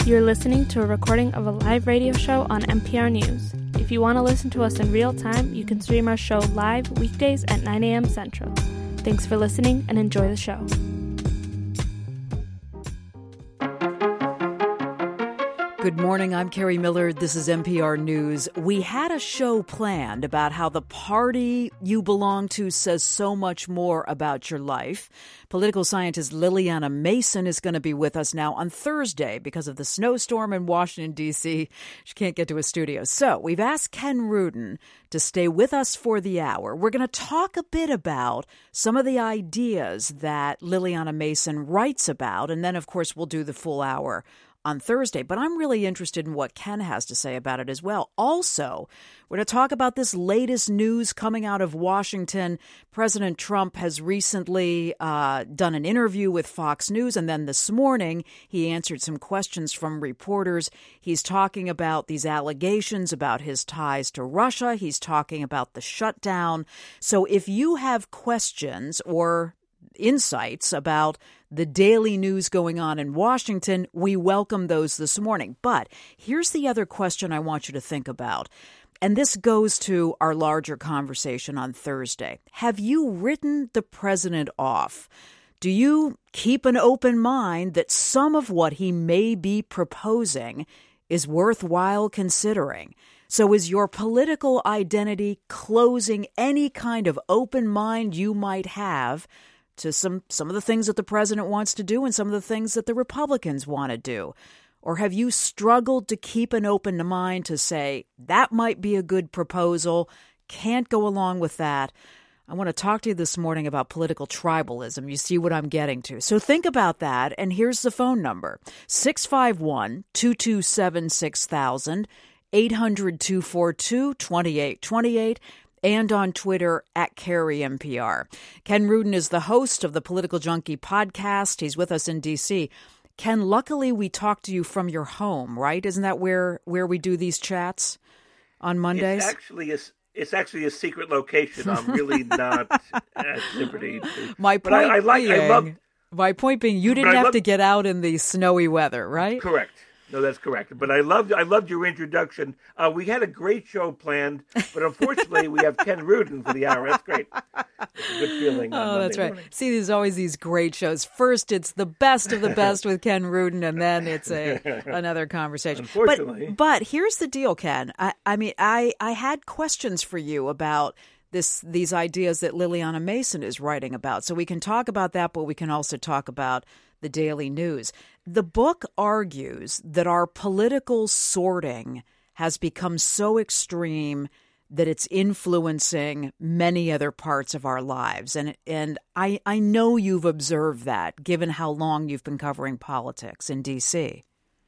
You're listening to a recording of a live radio show on NPR News. If you want to listen to us in real time, you can stream our show live weekdays at 9 a.m. Central. Thanks for listening and enjoy the show. Good morning, I'm Carrie Miller. This is NPR News. We had a show planned about how the party you belong to says so much more about your life. Political scientist Liliana Mason is going to be with us now on Thursday because of the snowstorm in Washington, D.C. She can't get to a studio. So we've asked Ken Rudin to stay with us for the hour. We're going to talk a bit about some of the ideas that Liliana Mason writes about, and then, of course, we'll do the full hour on Thursday. But I'm really interested in what Ken has to say about it as well. Also, we're going to talk about this latest news coming out of Washington. President Trump has recently done an interview with Fox News, and then this morning he answered some questions from reporters. He's talking about these allegations about his ties to Russia. He's talking about the shutdown. So if you have questions or insights about the daily news going on in Washington, we welcome those this morning. But here's the other question I want you to think about. And this goes to our larger conversation on Thursday. Have you written the president off? Do you keep an open mind that some of what he may be proposing is worthwhile considering? So is your political identity closing any kind of open mind you might have to some of the things that the president wants to do and some of the things that the Republicans want to do? Or have you struggled to keep an open mind to say, that might be a good proposal, can't go along with that? I want to talk to you this morning about political tribalism. You see what I'm getting to. So think about that, and here's the phone number, 651-227-6000, 800-242-2828, and on Twitter at CarrieNPR. Ken Rudin is the host of the Political Junkie podcast. He's with us in D.C. Ken, luckily we talk to you from your home, right? Isn't that where we do these chats on Mondays? It's actually a secret location. I'm really not at liberty to. My point being, you didn't have to get out in the snowy weather, right? Correct. No, that's correct. But I loved your introduction. We had a great show planned, but unfortunately we have Ken Rudin for the hour. That's great. It's a good feeling. Oh, that's right. See, there's always these great shows. First, it's the best of the best with Ken Rudin, and then it's another conversation. Unfortunately. But here's the deal, Ken. I had questions for you about these ideas that Liliana Mason is writing about. So we can talk about that, but we can also talk about the daily news. The book argues that our political sorting has become so extreme that it's influencing many other parts of our lives. And I know you've observed that, given how long you've been covering politics in D.C.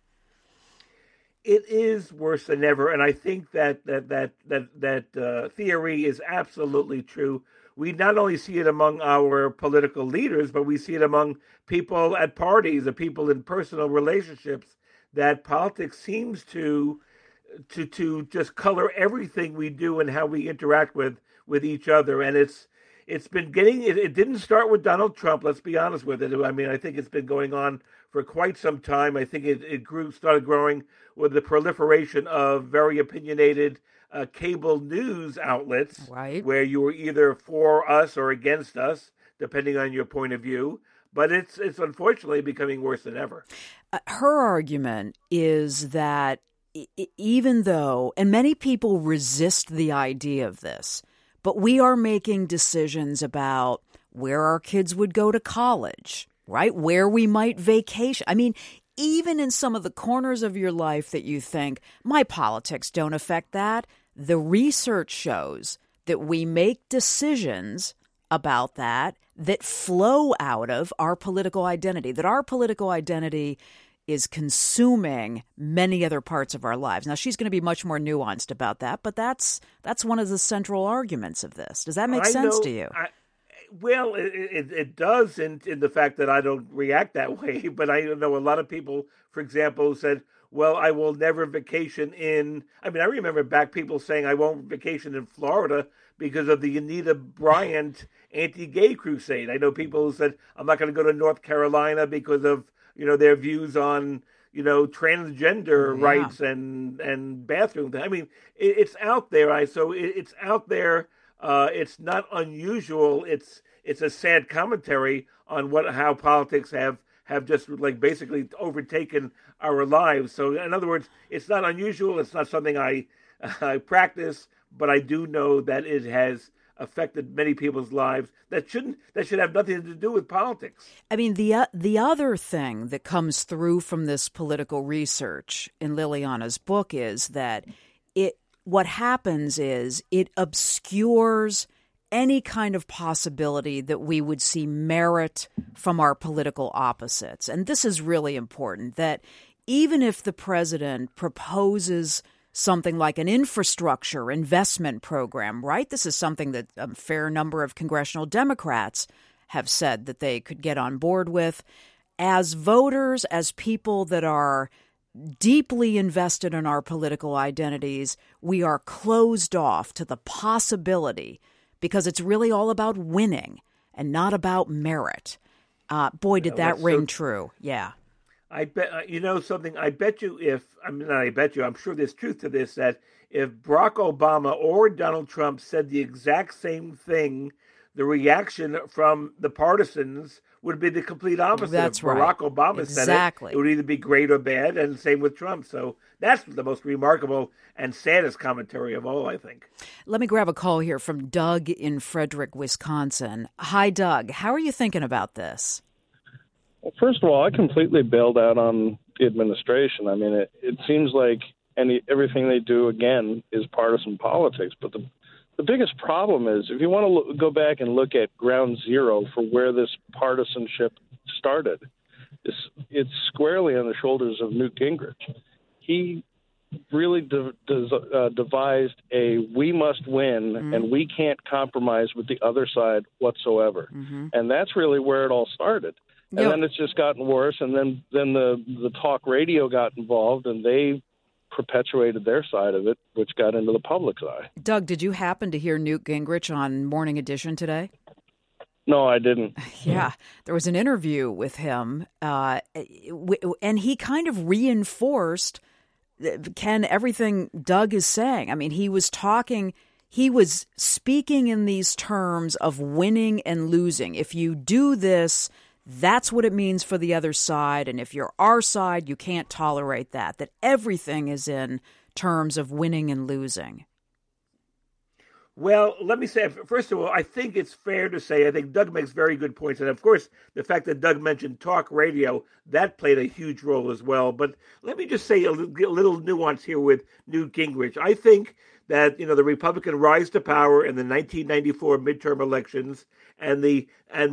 It is worse than ever, and I think that theory is absolutely true. We not only see it among our political leaders, but we see it among people at parties, the people in personal relationships, that politics seems to just color everything we do and how we interact with each other. And it's been getting, it didn't start with Donald Trump, let's be honest with it. I mean, I think it's been going on for quite some time. I think it started growing with the proliferation of very opinionated cable news outlets, right, where you were either for us or against us, depending on your point of view. But it's unfortunately becoming worse than ever. Her argument is that even though, and many people resist the idea of this, but we are making decisions about where our kids would go to college, right? Where we might vacation. I mean, even in some of the corners of your life that you think, my politics don't affect that, the research shows that we make decisions about that flow out of our political identity, that our political identity is consuming many other parts of our lives. Now, she's going to be much more nuanced about that, but that's one of the central arguments of this. Does that make sense to you? Well, it does in the fact that I don't react that way, but I know a lot of people, for example, who said, well, I will never vacation in, I mean, I remember back people saying I won't vacation in Florida because of the Anita Bryant anti-gay crusade. I know people who said, I'm not going to go to North Carolina because of, their views on, transgender rights and bathroom. I mean, it's out there. It's out there. It's not unusual. It's a sad commentary on how politics have just basically overtaken our lives. So in other words, it's not unusual. It's not something I practice, but I do know that it has affected many people's lives that should have nothing to do with politics. I mean, the other thing that comes through from this political research in Liliana's book is that what happens is it obscures any kind of possibility that we would see merit from our political opposites. And this is really important, that even if the president proposes something like an infrastructure investment program, right? This is something that a fair number of congressional Democrats have said that they could get on board with. As voters, as people that are deeply invested in our political identities, we are closed off to the possibility, because it's really all about winning and not about merit. Boy, did that ring true. Yeah. I bet, something, I bet you I'm sure there's truth to this, that if Barack Obama or Donald Trump said the exact same thing, the reaction from the partisans would be the complete opposite. That's if right. Barack Obama said it would either be great or bad, and same with Trump. So that's the most remarkable and saddest commentary of all, I think. Let me grab a call here from Doug in Frederick, Wisconsin. Hi, Doug. How are you thinking about this? Well, first of all, I completely bailed out on the administration. I mean, it seems like everything they do, again, is partisan politics. But the biggest problem is, if you want to go back and look at ground zero for where this partisanship started, it's squarely on the shoulders of Newt Gingrich. He really devised a we must win and we can't compromise with the other side whatsoever. And that's really where it all started. And then it's just gotten worse. And then the talk radio got involved, and they perpetuated their side of it, which got into the public's eye. Doug, did you happen to hear Newt Gingrich on Morning Edition today? No, I didn't. Yeah, there was an interview with him, and he kind of reinforced, Ken, everything Doug is saying. I mean, he was speaking in these terms of winning and losing. If you do this, that's what it means for the other side. And if you're our side, you can't tolerate that everything is in terms of winning and losing. Well, let me say, first of all, I think it's fair to say, I think Doug makes very good points. And of course, the fact that Doug mentioned talk radio, that played a huge role as well. But let me just say a little nuance here with Newt Gingrich. I think that, the Republican rise to power in the 1994 midterm elections and the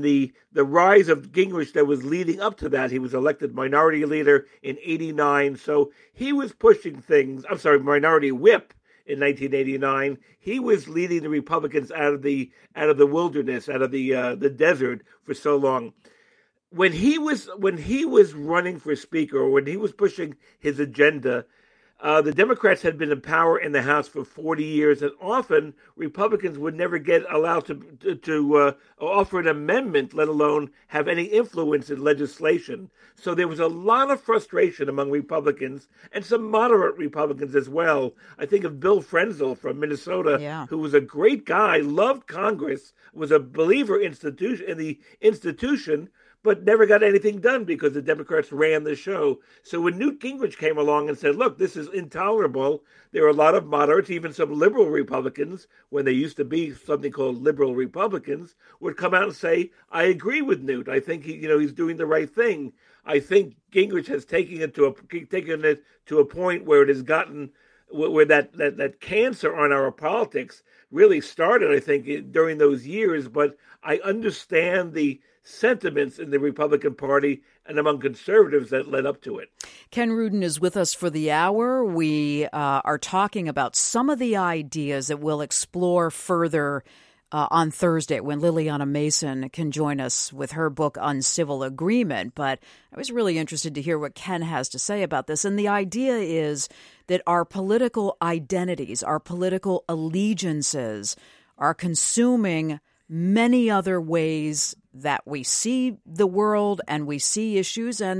rise of Gingrich that was leading up to that, he was elected minority leader in 89. So he was pushing things, minority whip in 1989. He was leading the Republicans out of the wilderness, out of the desert for so long. When he was running for speaker, or when he was pushing his agenda, the Democrats had been in power in the House for 40 years, and often Republicans would never get allowed to offer an amendment, let alone have any influence in legislation. So there was a lot of frustration among Republicans, and some moderate Republicans as well. I think of Bill Frenzel from Minnesota, who was a great guy, loved Congress, was a believer in the institution, but never got anything done because the Democrats ran the show. So when Newt Gingrich came along and said, look, this is intolerable, there are a lot of moderates, even some liberal Republicans, when they used to be something called liberal Republicans, would come out and say, I agree with Newt. I think he's doing the right thing. I think Gingrich has taken it to a point where it has gotten, where that cancer on our politics really started, I think, during those years. But I understand the sentiments in the Republican Party and among conservatives that led up to it. Ken Rudin is with us for the hour. We are talking about some of the ideas that we'll explore further on Thursday when Liliana Mason can join us with her book Uncivil Agreement. But I was really interested to hear what Ken has to say about this. And the idea is that our political identities, our political allegiances are consuming many other ways that we see the world and we see issues, and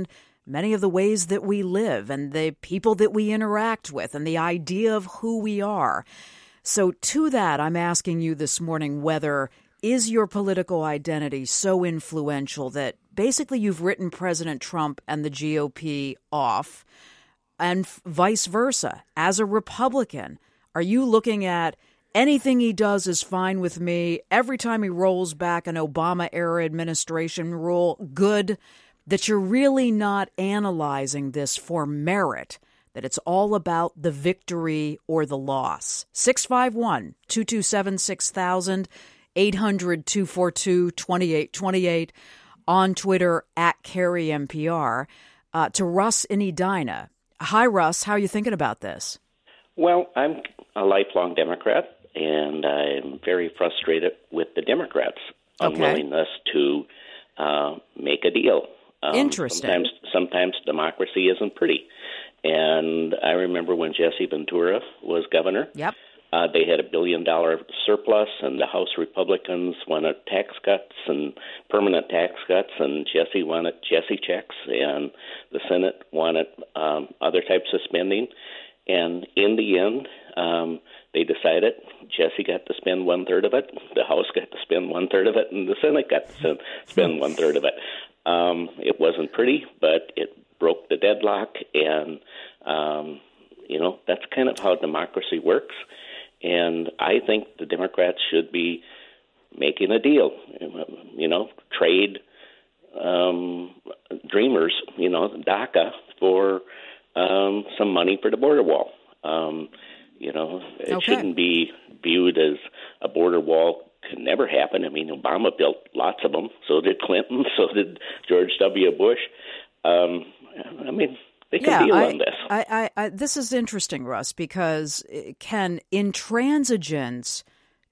many of the ways that we live and the people that we interact with and the idea of who we are. So to that, I'm asking you this morning whether is your political identity so influential that basically you've written President Trump and the GOP off, and vice versa. As a Republican, are you looking at anything he does is fine with me, every time he rolls back an Obama-era administration rule, good, that you're really not analyzing this for merit, that it's all about the victory or the loss? 651-227-6000, 800-242-2828, on Twitter @CarrieMPR. To Russ in Edina. Hi, Russ. How are you thinking about this? Well, I'm a lifelong Democrat, and I'm very frustrated with the Democrats' unwillingness to make a deal. Interesting. Sometimes democracy isn't pretty. And I remember when Jesse Ventura was governor. Yep. They had $1 billion surplus, and the House Republicans wanted tax cuts and permanent tax cuts, and Jesse wanted Jesse checks, and the Senate wanted other types of spending. And in the end, they decided Jesse got to spend 1/3 of it, the House got to spend 1/3 of it, and the Senate got to spend 1/3 of it. It wasn't pretty, but it broke the deadlock, and that's kind of how democracy works. And I think the Democrats should be making a deal, trade Dreamers, DACA for some money for the border wall. It shouldn't be viewed as a border wall could never happen. I mean, Obama built lots of them. So did Clinton. So did George W. Bush. They can deal on this. This is interesting, Russ, because intransigence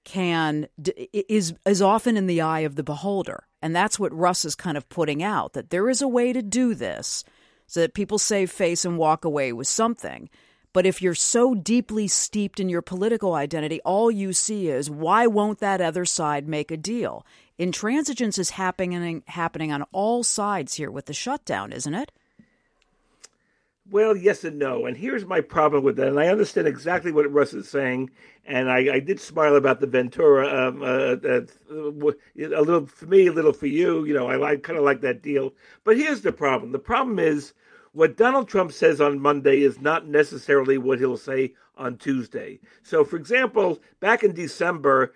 is often in the eye of the beholder. And that's what Russ is kind of putting out, that there is a way to do this so that people save face and walk away with something. But if you're so deeply steeped in your political identity, all you see is, why won't that other side make a deal? Intransigence is happening on all sides here with the shutdown, isn't it? Well, yes and no. And here's my problem with that. And I understand exactly what Russ is saying. And I did smile about the Ventura, a little for me, a little for you. I kind of like that deal. But here's the problem. The problem is what Donald Trump says on Monday is not necessarily what he'll say on Tuesday. So, for example, back in December,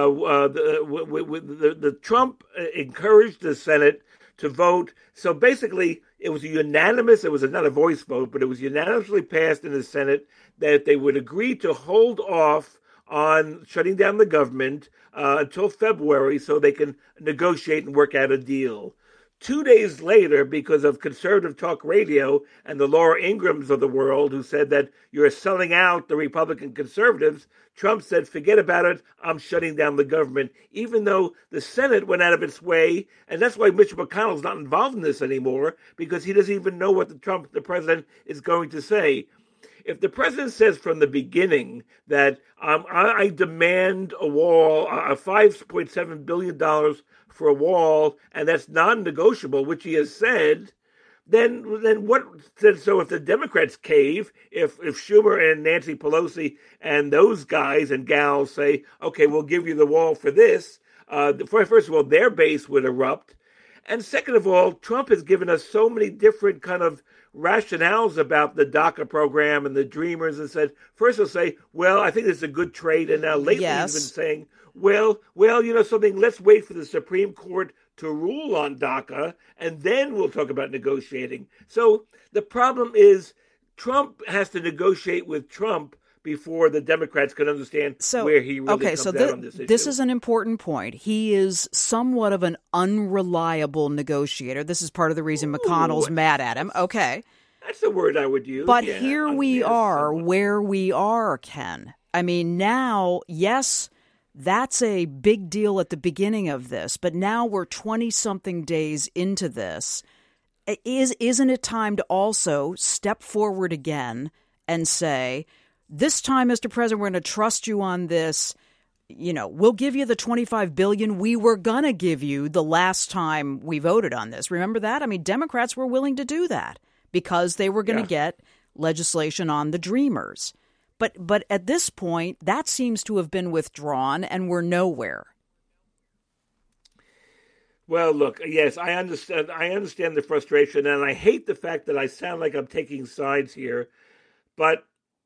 the Trump encouraged the Senate to vote. So basically, it was unanimous. It was not a voice vote, but it was unanimously passed in the Senate that they would agree to hold off on shutting down the government until February so they can negotiate and work out a deal. 2 days later, because of conservative talk radio and the Laura Ingrams of the world who said that you're selling out the Republican conservatives, Trump said, forget about it, I'm shutting down the government, even though the Senate went out of its way. And that's why Mitch McConnell's not involved in this anymore, because he doesn't even know what the president, is going to say. If the president says from the beginning that I demand a wall, $5.7 billion for a wall, and that's non-negotiable, which he has said, then what? So if the Democrats cave, if Schumer and Nancy Pelosi and those guys and gals say, okay, we'll give you the wall for this, first of all, their base would erupt. And second of all, Trump has given us so many different kind of rationales about the DACA program and the Dreamers, and said, first he'll say, well, I think this is a good trade. And now lately he's been saying, well, something, let's wait for the Supreme Court to rule on DACA, and then we'll talk about negotiating. So the problem is Trump has to negotiate with Trump before the Democrats can understand where he really comes out on this issue. This is an important point. He is somewhat of an unreliable negotiator. This is part of the reason McConnell's mad at him. Okay. That's the word I would use. But here we are where we are, Ken. I mean, now, yes, that's a big deal at the beginning of this, but now we're 20-something days into this. Isn't it time to also step forward again and say, this time, Mr. President, we're going to trust you on this. we'll give you the $25 billion we were going to give you the last time we voted on this. Remember that? I mean, Democrats were willing to do that because they were going to get legislation on the Dreamers. But at this point, that seems to have been withdrawn and we're nowhere. Well, look, yes, I understand the frustration, and I hate the fact that I sound like I'm taking sides here. But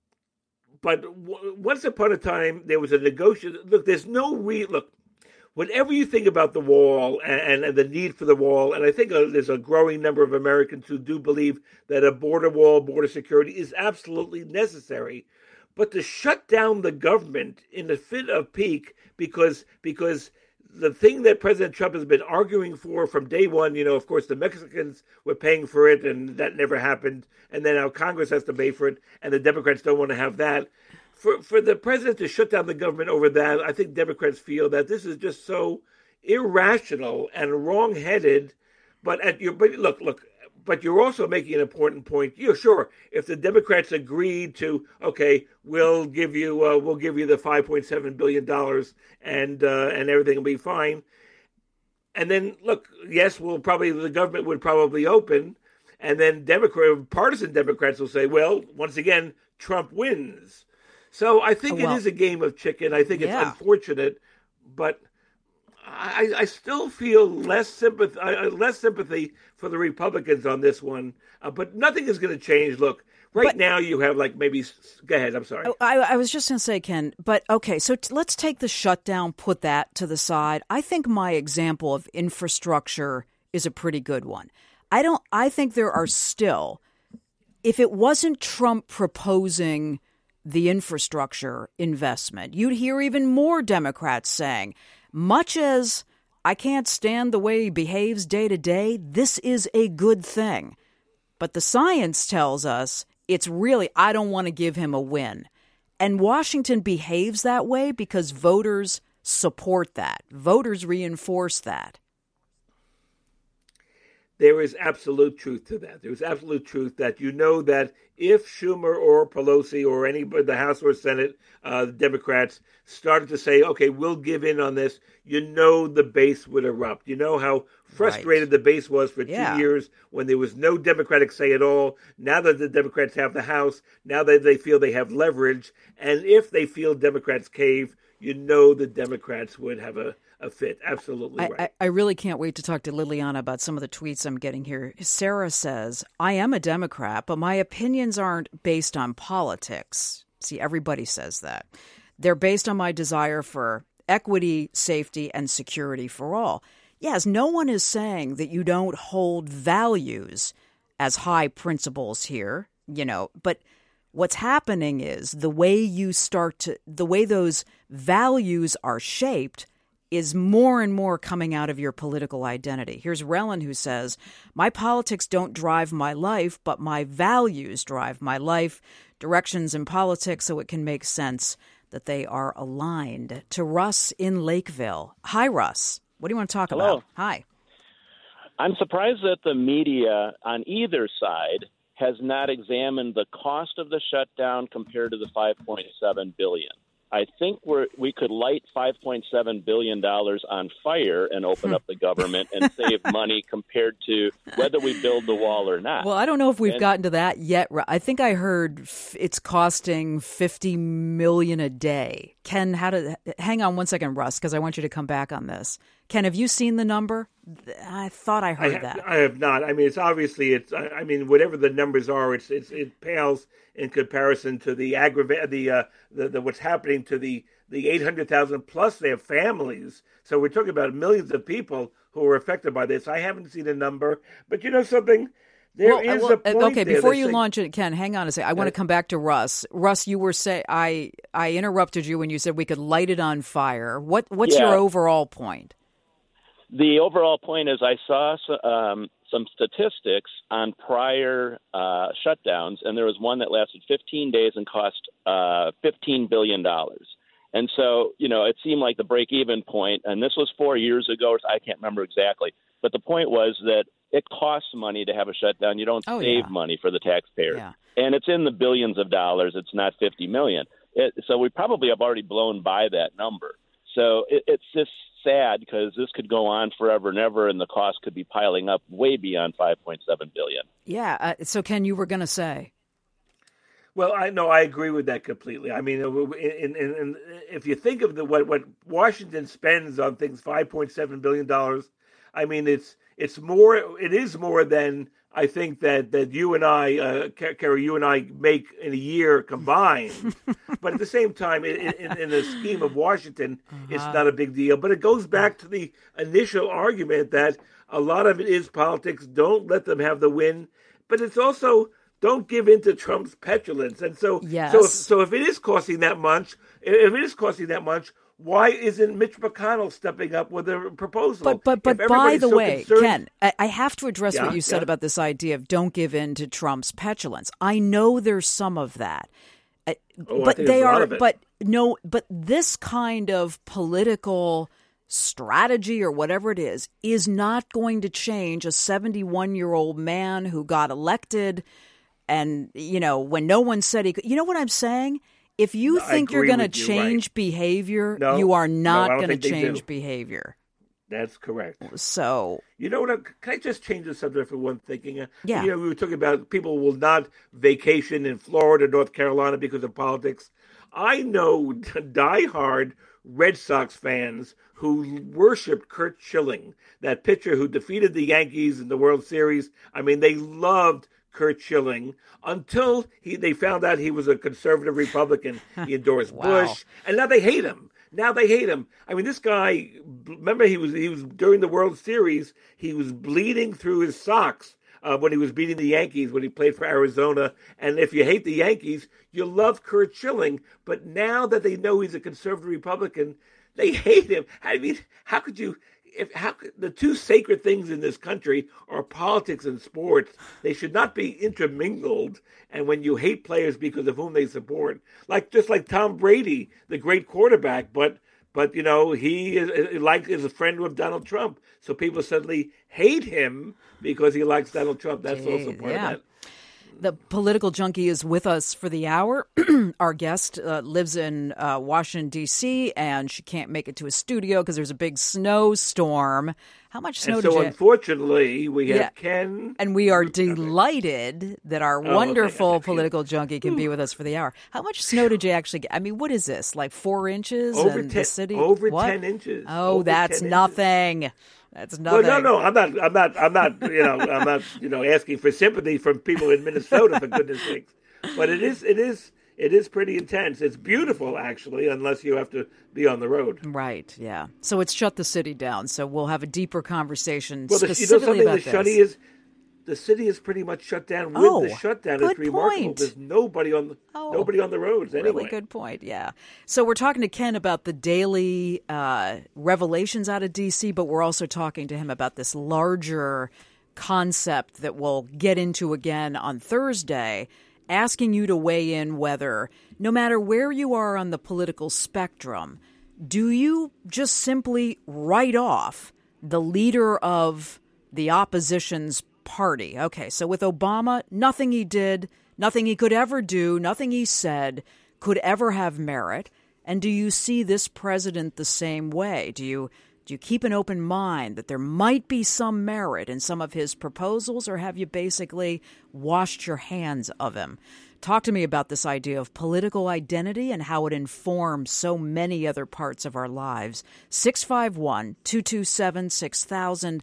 once upon a time, there was a negotiation. Look, there's no look. Whatever you think about the wall and the need for the wall, and I think there's a growing number of Americans who do believe that a border wall, border security is absolutely necessary. But to shut down the government in the fit of pique because the thing that President Trump has been arguing for from day one, of course, the Mexicans were paying for it, and that never happened. And then now Congress has to pay for it, and the Democrats don't want to have that. For the president to shut down the government over that, I think Democrats feel that this is just so irrational and wrong-headed. But you're also making an important point. Yeah, sure. If the Democrats agreed to, okay, we'll give you the $5.7 billion and everything will be fine. And then look, yes, the government would probably open, and then partisan Democrats will say, well, once again, Trump wins. So I think it is a game of chicken. I think it's unfortunate, but I still feel less sympathy for the Republicans on this one. But nothing is going to change. Look, now you have go ahead. I'm sorry. I was just going to say, Ken, but okay, so let's take the shutdown, put that to the side. I think my example of infrastructure is a pretty good one. I think there are still, if it wasn't Trump proposing the infrastructure investment, you'd hear even more Democrats saying, much as I can't stand the way he behaves day to day, this is a good thing. But the science tells us it's really, I don't want to give him a win. And Washington behaves that way because voters support that. Voters reinforce that. There is absolute truth to that. There's absolute truth that that if Schumer or Pelosi or anybody, the House or Senate, the Democrats started to say, okay, we'll give in on this, the base would erupt. You know how frustrated the base was for 2 years when there was no Democratic say at all. Now that the Democrats have the House, now that they feel they have leverage, and if they feel Democrats cave, the Democrats would have a fit. Absolutely right. I really can't wait to talk to Liliana about some of the tweets I'm getting here. Sarah says, I am a Democrat, but my opinions aren't based on politics. See, everybody says that. They're based on my desire for equity, safety, and security for all. Yes, no one is saying that you don't hold values as high principles here, but what's happening is the way those values are shaped is more and more coming out of your political identity. Here's Rellin who says, my politics don't drive my life, but my values drive my life, directions in politics, so it can make sense that they are aligned. To Russ in Lakeville. Hi, Russ. What do you want to talk about? Hi. I'm surprised that the media on either side has not examined the cost of the shutdown compared to the $5.7 billion. I think we could light $5.7 billion on fire and open up the government and save money compared to whether we build the wall or not. Well, I don't know if we've gotten to that yet. I think I heard it's costing $50 million a day. Ken, hang on one second, Russ, because I want you to come back on this. Ken, have you seen the number? I thought I heard that. I have not. I mean, it's obviously whatever the numbers are, it pales in comparison to the what's happening to the 800,000 plus their families. So we're talking about millions of people who are affected by this. I haven't seen a number, but something. There is a point. Okay, before you launch it, Ken, hang on a second. I want to come back to Russ. Russ, you were saying I interrupted you when you said we could light it on fire. What's your overall point? The overall point is I saw some statistics on prior shutdowns, and there was one that lasted 15 days and cost $15 billion. And so, it seemed like the break-even point, and this was 4 years ago, I can't remember exactly, but the point was that it costs money to have a shutdown. You don't save money for the taxpayer. Yeah. And it's in the billions of dollars. It's not $50 million. So we probably have already blown by that number. So it's just sad because this could go on forever and ever, and the cost could be piling up way beyond $5.7 billion. Yeah. So, Ken, you were going to say. Well, I agree with that completely. I mean, if you think of what Washington spends on things, $5.7 billion, I mean, it is more than I think that you and I, Kerry, you and I make in a year combined. But at the same time, in the scheme of Washington, it's not a big deal. But it goes back to the initial argument that a lot of it is politics. Don't let them have the win. But it's also, don't give in to Trump's petulance. And so, so if it is costing that much, why isn't Mitch McConnell stepping up with a proposal? But by the way, Ken, I have to address what you said about this idea of don't give in to Trump's petulance. I know there's some of that, but they are. But this kind of political strategy or whatever it is not going to change a 71-year-old man who got elected. And, when no one said he could, you know what I'm saying? If you think you're going to change behavior, you are not going to change behavior. That's correct. So, you know what? Can I just change the subject for one thing? Yeah. We were talking about people will not vacation in Florida, North Carolina because of politics. I know diehard Red Sox fans who worshipped Curt Schilling, that pitcher who defeated the Yankees in the World Series. I mean, they loved Curt Schilling until they found out he was a conservative Republican. He endorsed Bush, and now they hate him. I mean, this guy, remember he was during the World Series, he was bleeding through his socks when he was beating the Yankees when he played for Arizona. And if you hate the Yankees, you love Curt Schilling. But now that they know he's a conservative Republican, they hate him. I mean, how could you? The two sacred things in this country are politics and sports. They should not be intermingled. And when you hate players because of whom they support, just like Tom Brady, the great quarterback, but he is a friend with Donald Trump, so people suddenly hate him because he likes Donald Trump. That's also part of that. The political junkie is with us for the hour. Our guest lives in Washington, D.C., and she can't make it to a studio because there's a big snowstorm. How much snow did you have? Unfortunately, we have Ken. And we are delighted that our wonderful political junkie can be with us for the hour. How much snow did you actually get? I mean, what is this, like 4 inches in the city? Over 10 inches. Oh, that's nothing. That's nothing. Well, no, I'm not, asking for sympathy from people in Minnesota, for goodness sakes. But it is pretty intense. It's beautiful, actually, unless you have to be on the road. Right. Yeah. So it's shut the city down. So we'll have a deeper conversation specifically about this. The city is pretty much shut down. With the shutdown, it's remarkable. Point. There's nobody on the roads anyway. Really good point. Yeah. So we're talking to Ken about the daily revelations out of D.C., but we're also talking to him about this larger concept that we'll get into again on Thursday, asking you to weigh in whether, no matter where you are on the political spectrum, do you just simply write off the leader of the opposition's party? Okay, so with Obama, nothing he did, nothing he could ever do, nothing he said could ever have merit. And do you see this president the same way? Do you keep an open mind that there might be some merit in some of his proposals, or have you basically washed your hands of him? Talk to me about this idea of political identity and how it informs so many other parts of our lives. 651-227-6000,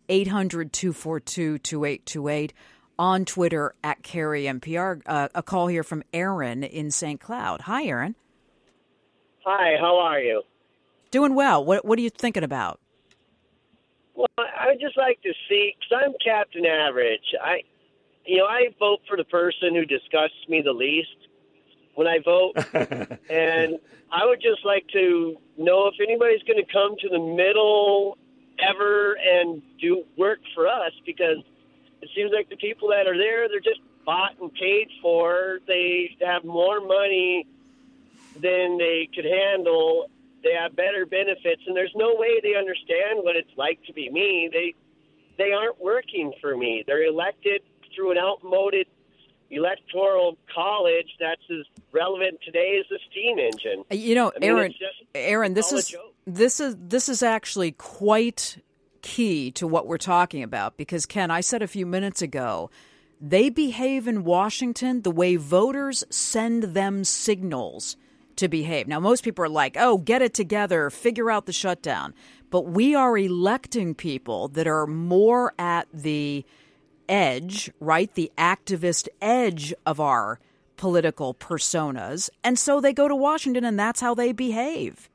800-242-2828, on Twitter at Kerry MPR. A call here from Aaron in St. Cloud. Hi, Aaron. Hi, how are you? Doing well. What are you thinking about? Well, I would just like to see, because I'm Captain Average. I vote for the person who disgusts me the least when I vote. And I would just like to know if anybody's going to come to the middle ever and do work for us, because it seems like the people that are there, they're just bought and paid for. They have more money than they could handle. They have better benefits, and there's no way they understand what it's like to be me. They aren't working for me. They're elected through an outmoded, electoral college that's as relevant today as the steam engine. Aaron, this is actually quite key to what we're talking about, because Ken, I said a few minutes ago, they behave in Washington the way voters send them signals to behave. Now, most people are like, oh, get it together, figure out the shutdown. But we are electing people that are more at the edge, right? The activist edge of our political personas. And so they go to Washington and that's how they behave.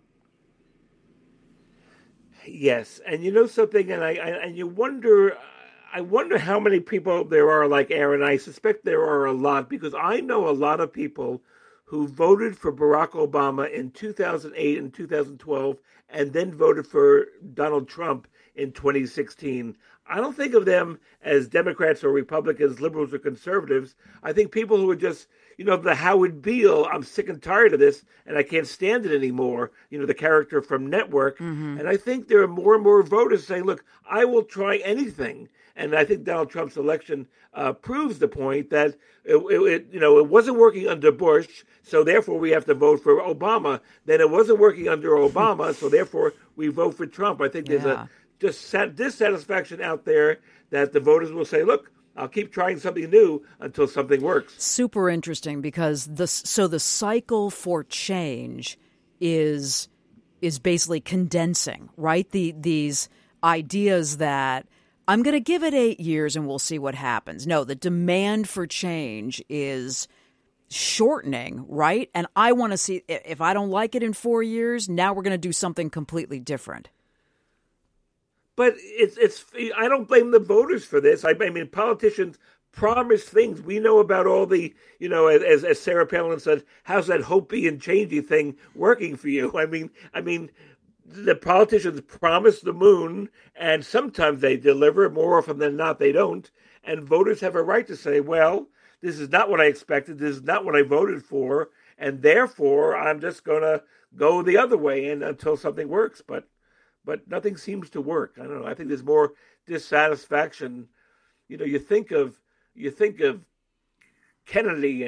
Yes. And you know something, and you wonder, I wonder how many people there are like Aaron. I suspect there are a lot, because I know a lot of people who voted for Barack Obama in 2008 and 2012 and then voted for Donald Trump in 2016. I don't think of them as Democrats or Republicans, liberals or conservatives. I think people who are just, the Howard Beale, I'm sick and tired of this and I can't stand it anymore, the character from Network. Mm-hmm. And I think there are more and more voters saying, look, I will try anything. And I think Donald Trump's election proves the point that it wasn't working under Bush, so therefore we have to vote for Obama. Then it wasn't working under Obama, so therefore we vote for Trump. I think there's a dissatisfaction out there that the voters will say, look, I'll keep trying something new until something works. Super interesting, because the cycle for change is basically condensing, right? These ideas that I'm going to give it 8 years and we'll see what happens. No, the demand for change is shortening, right? And I want to see, if I don't like it in 4 years, now we're going to do something completely different. But it's I don't blame the voters for this. I mean, politicians promise things. We know about all the, as Sarah Palin said, how's that hopey and changey thing working for you? I mean, the politicians promise the moon, and sometimes they deliver. More often than not, they don't. And voters have a right to say, well, this is not what I expected. This is not what I voted for. And therefore, I'm just going to go the other way until something works. But nothing seems to work. I don't know. I think there's more dissatisfaction. You think of Kennedy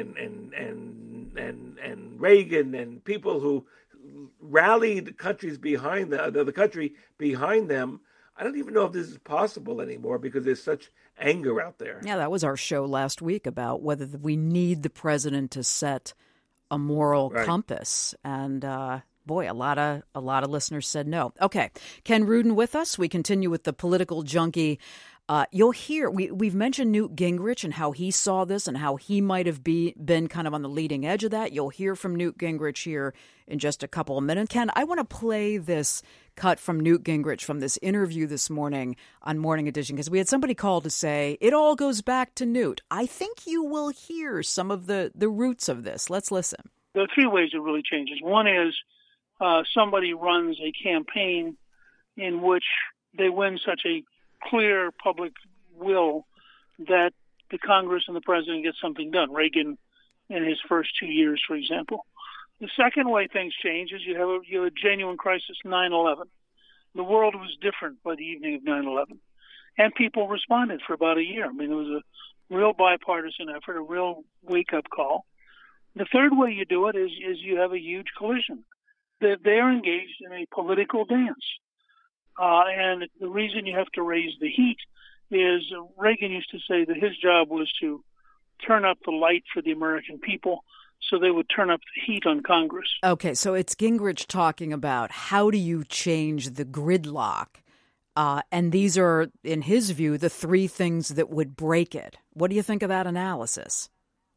and Reagan and people who rallied the country behind them. I don't even know if this is possible anymore, because there's such anger out there. Yeah, that was our show last week about whether we need the president to set a moral compass, and boy, a lot of listeners said no. Okay, Ken Rudin with us. We continue with the political junkie. You'll hear, we've mentioned Newt Gingrich and how he saw this and how he might have been kind of on the leading edge of that. You'll hear from Newt Gingrich here in just a couple of minutes. Ken, I want to play this cut from Newt Gingrich from this interview this morning on Morning Edition, because we had somebody call to say it all goes back to Newt. I think you will hear some of the roots of this. Let's listen. There are three ways it really changes. One is somebody runs a campaign in which they win such a clear public will that the Congress and the president get something done. Reagan in his first 2 years, for example. The second way things change is you have a genuine crisis, 9/11. The world was different by the evening of 9/11. And people responded for about a year. I mean, it was a real bipartisan effort, a real wake-up call. The third way you do it is you have a huge collision. They're engaged in a political dance. And the reason you have to raise the heat is Reagan used to say that his job was to turn up the light for the American people so they would turn up the heat on Congress. Okay, so it's Gingrich talking about how do you change the gridlock? And these are, in his view, the three things that would break it. What do you think of that analysis?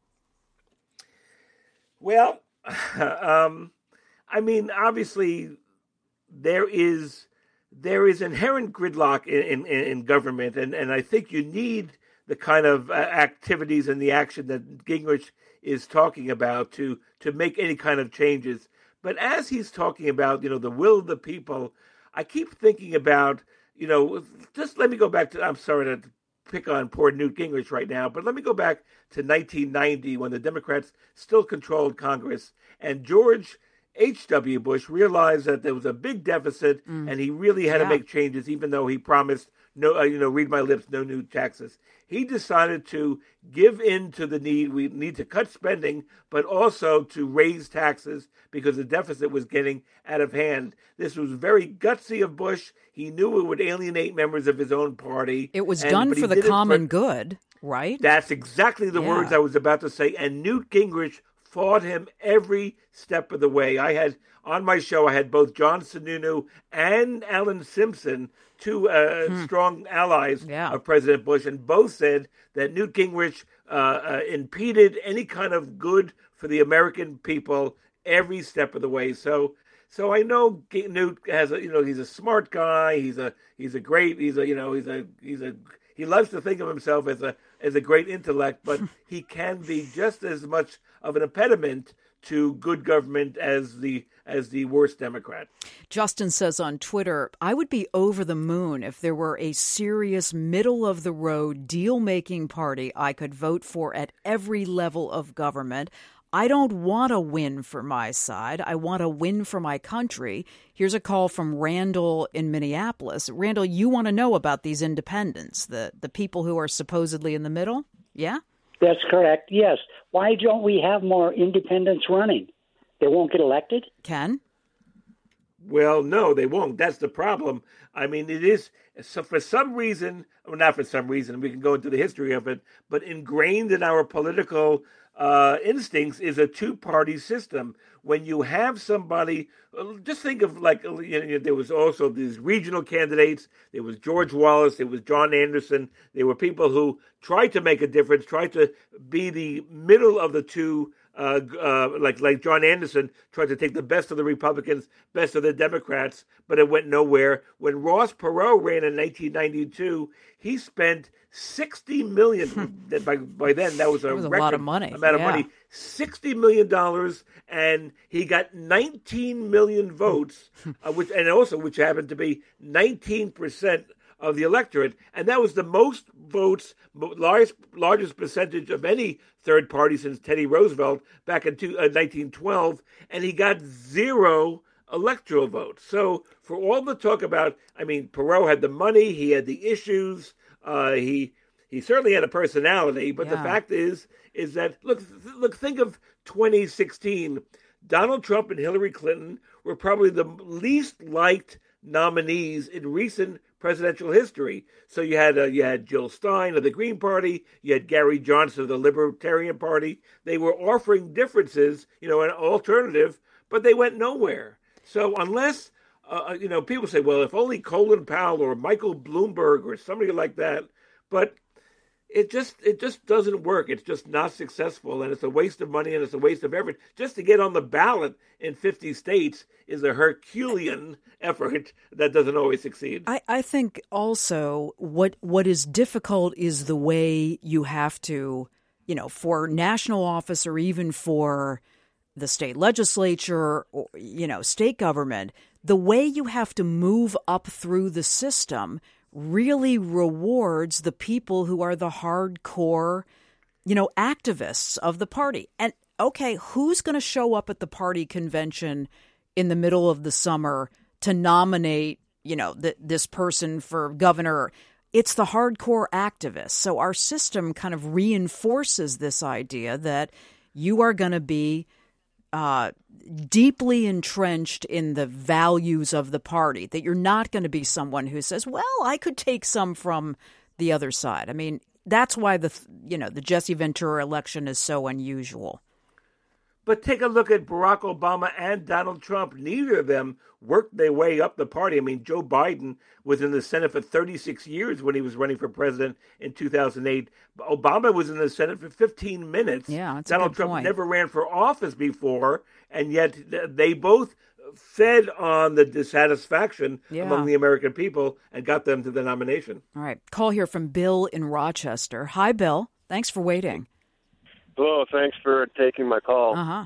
Well, I mean, obviously, there is inherent gridlock in government, and I think you need the kind of activities and the action that Gingrich is talking about to make any kind of changes. But as he's talking about, the will of the people, I keep thinking about, just let me go back to, I'm sorry to pick on poor Newt Gingrich right now, but let me go back to 1990 when the Democrats still controlled Congress, and George H.W. Bush realized that there was a big deficit and he really had to make changes, even though he promised no, read my lips, no new taxes. He decided to give in to the need. We need to cut spending, but also to raise taxes because the deficit was getting out of hand. This was very gutsy of Bush. He knew it would alienate members of his own party. It was done for the common good, right? That's exactly the words I was about to say. And Newt Gingrich fought him every step of the way. On my show, I had both John Sununu and Alan Simpson, two strong allies of President Bush, and both said that Newt Gingrich impeded any kind of good for the American people every step of the way. So I know Newt has he's a smart guy. He loves to think of himself as a great intellect, but he can be just as much of an impediment to good government as the worst Democrat. Justin says on Twitter, I would be over the moon if there were a serious middle-of-the-road deal-making party I could vote for at every level of government. I don't want a win for my side. I want a win for my country. Here's a call from Randall in Minneapolis. Randall, you want to know about these independents, the people who are supposedly in the middle? Yeah? That's correct, yes. Why don't we have more independents running? They won't get elected? Ken? Well, no, they won't. That's the problem. I mean, it is, so for some reason, well, not for some reason, we can go into the history of it, but ingrained in our political instincts is a two-party system. When you have somebody, just think of there was also these regional candidates. There was George Wallace. There was John Anderson. There were people who tried to make a difference, tried to be the middle of the two. Like John Anderson tried to take the best of the Republicans, best of the Democrats, but it went nowhere. When Ross Perot ran in 1992, he spent $60 million. By then, that was a record lot of money. Amount of money. $60 million, and he got 19 million votes, which happened to be 19% of the electorate, and that was the most votes, largest percentage of any third party since Teddy Roosevelt back in 1912, and he got 0 electoral votes. So for all the talk about, I mean, Perot had the money, he had the issues, he certainly had a personality, but the fact is that look, think of 2016. Donald Trump and Hillary Clinton were probably the least liked nominees in recent presidential history. So you had Jill Stein of the Green Party, you had Gary Johnson of the Libertarian Party. They were offering differences, an alternative, but they went nowhere. So unless people say, well, if only Colin Powell or Michael Bloomberg or somebody like that, but it just doesn't work. It's just not successful, and it's a waste of money and it's a waste of effort. Just to get on the ballot in 50 states is a Herculean effort that doesn't always succeed. I think also what is difficult is the way you have to, for national office or even for the state legislature or, state government, the way you have to move up through the system really rewards the people who are the hardcore, activists of the party. And okay, who's going to show up at the party convention in the middle of the summer to nominate, this person for governor? It's the hardcore activists. So our system kind of reinforces this idea that you are going to be deeply entrenched in the values of the party, that you're not going to be someone who says, well, I could take some from the other side. I mean, that's why the Jesse Ventura election is so unusual. But take a look at Barack Obama and Donald Trump. Neither of them worked their way up the party. I mean, Joe Biden was in the Senate for 36 years when he was running for president in 2008. Obama was in the Senate for 15 minutes. Yeah, that's Donald a good Trump point. never ran for office before, and yet they both fed on the dissatisfaction among the American people and got them to the nomination. All right. Call here from Bill in Rochester. Hi, Bill. Thanks for waiting. Hello, thanks for taking my call. Uh-huh.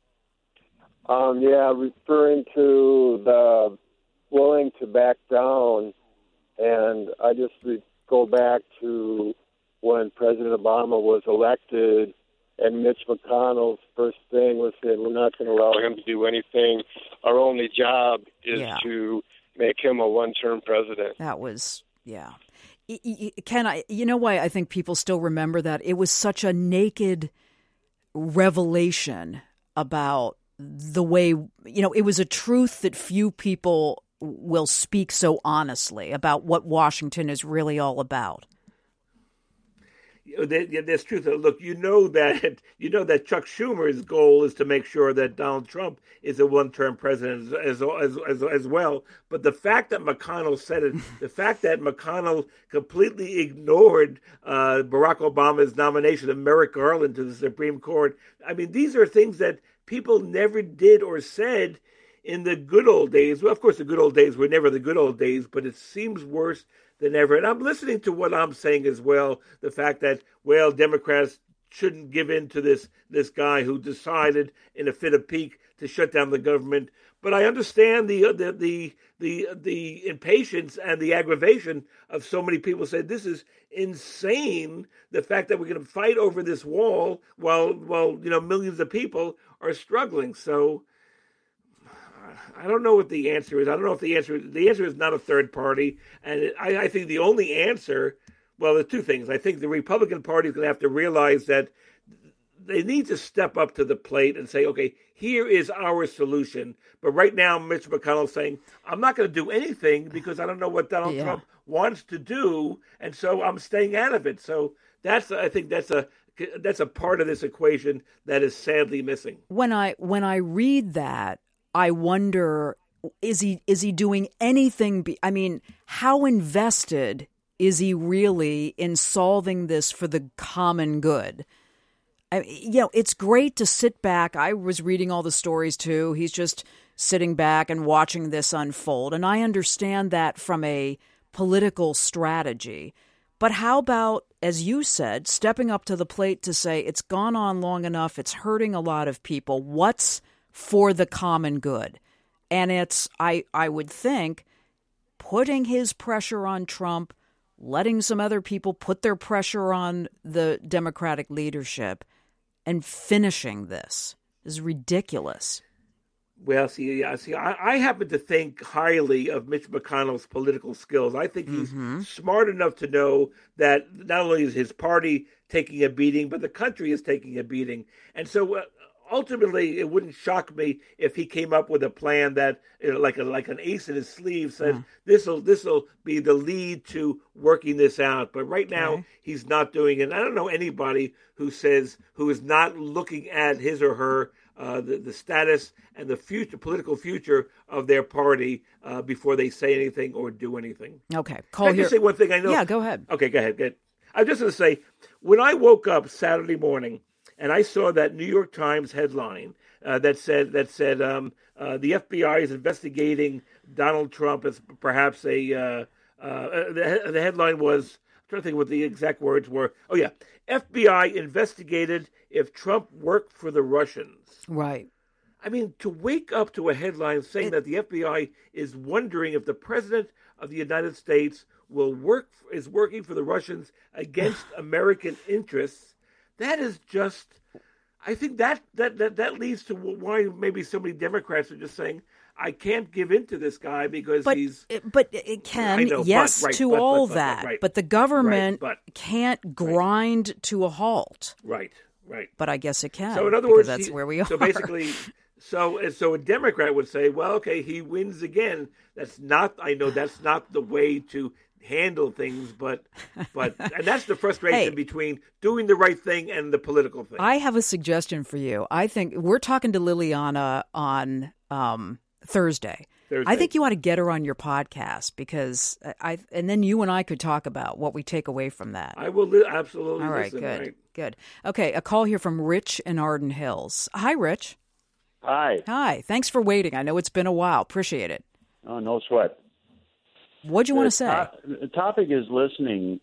Referring to the willing to back down, and I just go back to when President Obama was elected, and Mitch McConnell's first thing was saying, we're not going to allow him to do anything. Our only job is to make him a one-term president. That was, Ken, you know why I think people still remember that? It was such a naked revelation about the way, it was a truth that few people will speak so honestly about what Washington is really all about. There's truth. Look, you know that Chuck Schumer's goal is to make sure that Donald Trump is a one-term president as well. But the fact that McConnell said it, the fact that McConnell completely ignored Barack Obama's nomination of Merrick Garland to the Supreme Court, I mean, these are things that people never did or said in the good old days. Well, of course, the good old days were never the good old days, but it seems worse than ever. And I'm listening to what I'm saying as well, the fact that, well, Democrats shouldn't give in to this guy who decided in a fit of pique to shut down the government. But I understand the impatience and the aggravation of so many people saying this is insane, the fact that we're going to fight over this wall while millions of people are struggling. So I don't know what the answer is. I don't know if the answer is not a third party. And I think the only answer, well, there are two things. I think the Republican Party is going to have to realize that they need to step up to the plate and say, okay, here is our solution. But right now, Mitch McConnell is saying, I'm not going to do anything because I don't know what Donald Trump wants to do. And so I'm staying out of it. So I think that's a part of this equation that is sadly missing. When I read that, I wonder, is he doing anything? I mean, how invested is he really in solving this for the common good? It's great to sit back. I was reading all the stories too. He's just sitting back and watching this unfold. And I understand that from a political strategy. But how about, as you said, stepping up to the plate to say it's gone on long enough, it's hurting a lot of people. What's for the common good? And it's, I would think, putting his pressure on Trump, letting some other people put their pressure on the Democratic leadership, and finishing this is ridiculous. Well, I happen to think highly of Mitch McConnell's political skills. I think he's smart enough to know that not only is his party taking a beating, but the country is taking a beating. And so ultimately, it wouldn't shock me if he came up with a plan that, like an ace in his sleeve, said this will be the lead to working this out. But right now, he's not doing it. I don't know anybody who is not looking at his or her the status and the political future of their party before they say anything or do anything. Okay, Can I just say one thing? I know. Yeah, go ahead. Okay, go ahead. I'm just going to say, when I woke up Saturday morning, and I saw that New York Times headline that said the FBI is investigating Donald Trump as perhaps the headline was, I'm trying to think what the exact words were. Oh yeah, FBI investigated if Trump worked for the Russians. Right. I mean, to wake up to a headline saying that the FBI is wondering if the president of the United States is working for the Russians against American interests. That is just, I think that leads to why maybe so many Democrats are just saying, I can't give in to this guy because he's... But it can, all that. But the government can't grind to a halt. Right. But I guess it can. So in other words, that's where we are. So basically, so a Democrat would say, well, okay, he wins again. That's not the way to handle things, but and that's the frustration between doing the right thing and the political thing. I have a suggestion for you. I think we're talking to Liliana on Thursday. I think you ought to get her on your podcast because and then you and I could talk about what we take away from that. I will absolutely. All right, good. Okay, a call here from Rich in Arden Hills. Hi, Rich. Hi. Thanks for waiting. I know it's been a while. Appreciate it. Oh, no sweat. What do you want to say? The topic is listening.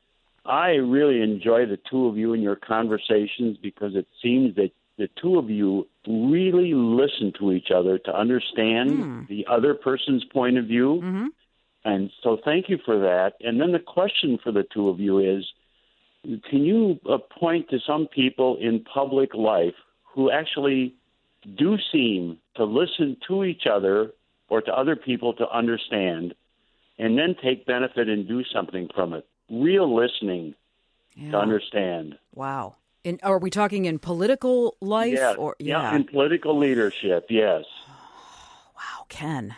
I really enjoy the two of you in your conversations because it seems that the two of you really listen to each other to understand the other person's point of view. Mm-hmm. And so thank you for that. And then the question for the two of you is, can you point to some people in public life who actually do seem to listen to each other or to other people to understand and then take benefit and do something from it? real listening to understand. Wow. Are we talking in political life? Yes. Or in political leadership, yes. Wow, Ken.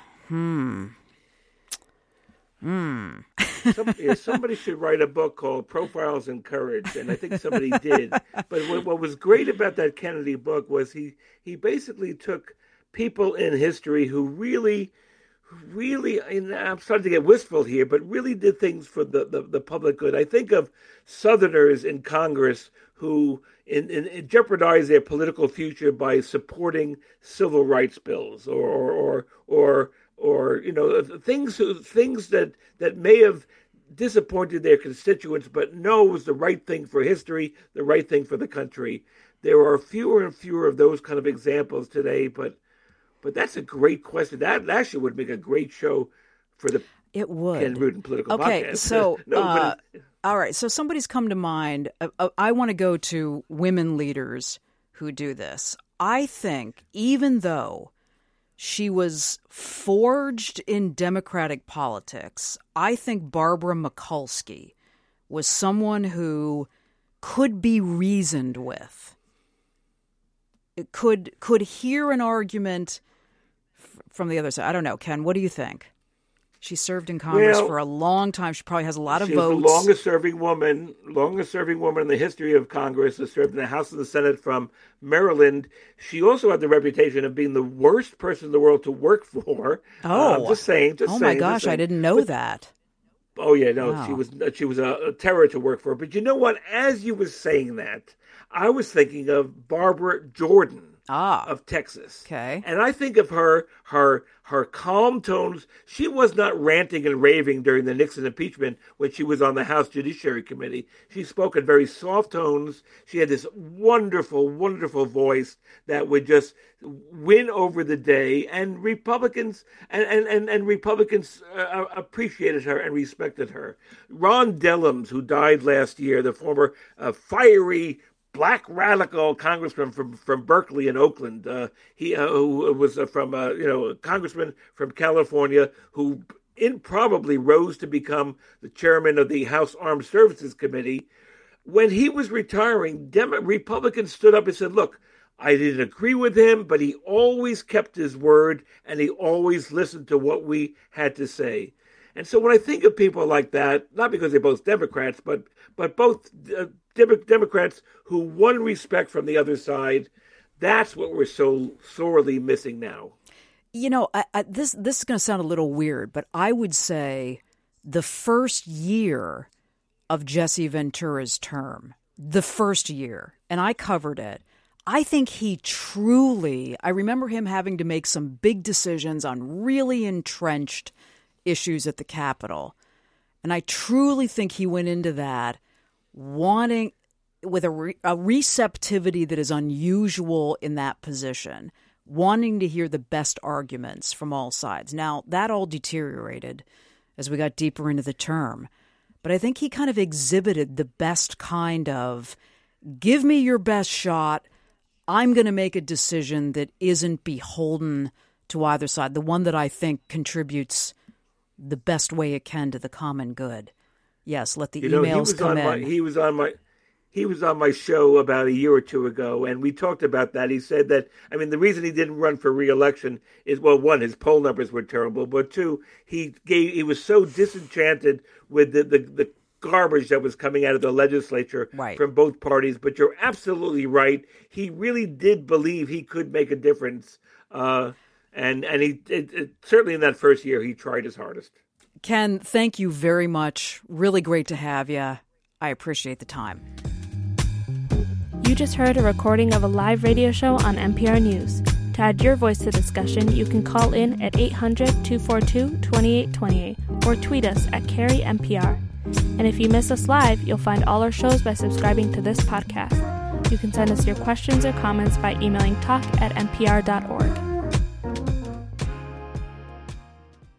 Somebody should write a book called Profiles in Courage, and I think somebody did. But what was great about that Kennedy book was he basically took people in history who really, and I'm starting to get wistful here, but really did things for the public good. I think of Southerners in Congress who jeopardized their political future by supporting civil rights bills or things that may have disappointed their constituents, but it was the right thing for history, the right thing for the country. There are fewer and fewer of those kind of examples today, but that's a great question. That actually would make a great show for the It would. Ken Rudin Political Okay, Podcast. so all right. So somebody's come to mind. I want to go to women leaders who do this. I think even though she was forged in Democratic politics, I think Barbara Mikulski was someone who could be reasoned with. It could hear an argument from the other side. I don't know, Ken. What do you think? She served in Congress for a long time. She probably has a lot of votes. She's the longest serving woman in the history of Congress. Has served in the House and the Senate from Maryland. She also had the reputation of being the worst person in the world to work for. Just saying. Oh my gosh, I didn't know that. Oh yeah, no, Wow. she was a terror to work for. But you know what? As you were saying that, I was thinking of Barbara Jordan of Texas. Okay. And I think of her calm tones. She was not ranting and raving during the Nixon impeachment when she was on the House Judiciary Committee. She spoke in very soft tones. She had this wonderful, wonderful voice that would just win over the day. And Republicans Republicans appreciated her and respected her. Ron Dellums, who died last year, the former fiery black radical congressman from Berkeley and Oakland. He who was from a congressman from California who improbably rose to become the chairman of the House Armed Services Committee. When he was retiring, Republicans stood up and said, "Look, I didn't agree with him, but he always kept his word and he always listened to what we had to say." And so when I think of people like that, not because they're both Democrats, but both Democrats who won respect from the other side, that's what we're so sorely missing now. You know, this is going to sound a little weird, but I would say the first year of Jesse Ventura's term, the first year, and I covered it, I think he truly, I remember him having to make some big decisions on really entrenched issues at the Capitol. And I truly think he went into that wanting, with a receptivity that is unusual in that position, wanting to hear the best arguments from all sides. Now, that all deteriorated as we got deeper into the term. But I think he kind of exhibited the best kind of, give me your best shot, I'm going to make a decision that isn't beholden to either side, the one that I think contributes the best way it can to the common good. Yes, let the emails come in. He was on my show about a year or two ago, and we talked about that. He said that, I mean, the reason he didn't run for re-election is, well, one, his poll numbers were terrible, but two, he was so disenchanted with the garbage that was coming out of the legislature from both parties. But you're absolutely right. He really did believe he could make a difference. And he certainly in that first year, he tried his hardest. Ken, thank you very much. Really great to have you. I appreciate the time. You just heard a recording of a live radio show on NPR News. To add your voice to the discussion, you can call in at 800-242-2828 or tweet us at CarrieNPR. And if you miss us live, you'll find all our shows by subscribing to this podcast. You can send us your questions or comments by emailing talk@npr.org.